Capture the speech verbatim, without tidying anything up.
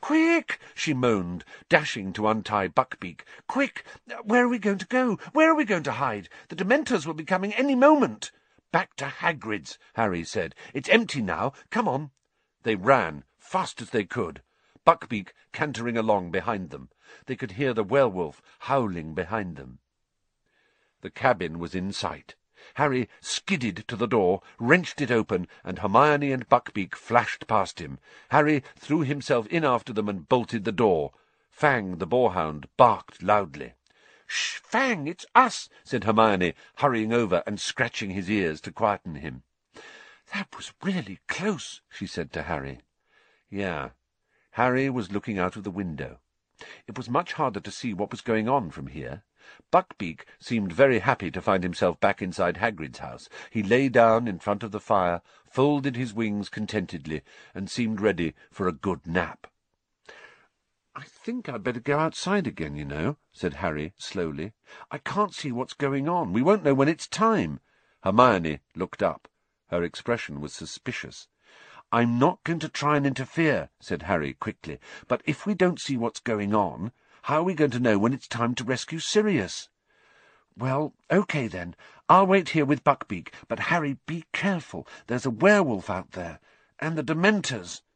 "Quick!" she moaned, dashing to untie Buckbeak. "Quick! Where are we going to go? Where are we going to hide? The Dementors will be coming any moment." "Back to Hagrid's," Harry said. "It's empty now. Come on." They ran, fast as they could, Buckbeak cantering along behind them. They could hear the werewolf howling behind them. The cabin was in sight. Harry skidded to the door, wrenched it open, and Hermione and Buckbeak flashed past him. Harry threw himself in after them and bolted the door. Fang, the boarhound, barked loudly. "Shh, Fang, it's us," said Hermione, hurrying over and scratching his ears to quieten him. "That was really close," she said to Harry. Yeah. Harry was looking out of the window. It was much harder to see what was going on from here. Buckbeak seemed very happy to find himself back inside Hagrid's house. He lay down in front of the fire, folded his wings contentedly, and seemed ready for a good nap. "I think I'd better go outside again, you know," said Harry slowly. "I can't see what's going on. We won't know when it's time." Hermione looked up. Her expression was suspicious. "I'm not going to try and interfere," said Harry quickly, "but if we don't see what's going on, how are we going to know when it's time to rescue Sirius?" "Well, okay then. I'll wait here with Buckbeak, but Harry, be careful. There's a werewolf out there, and the Dementors."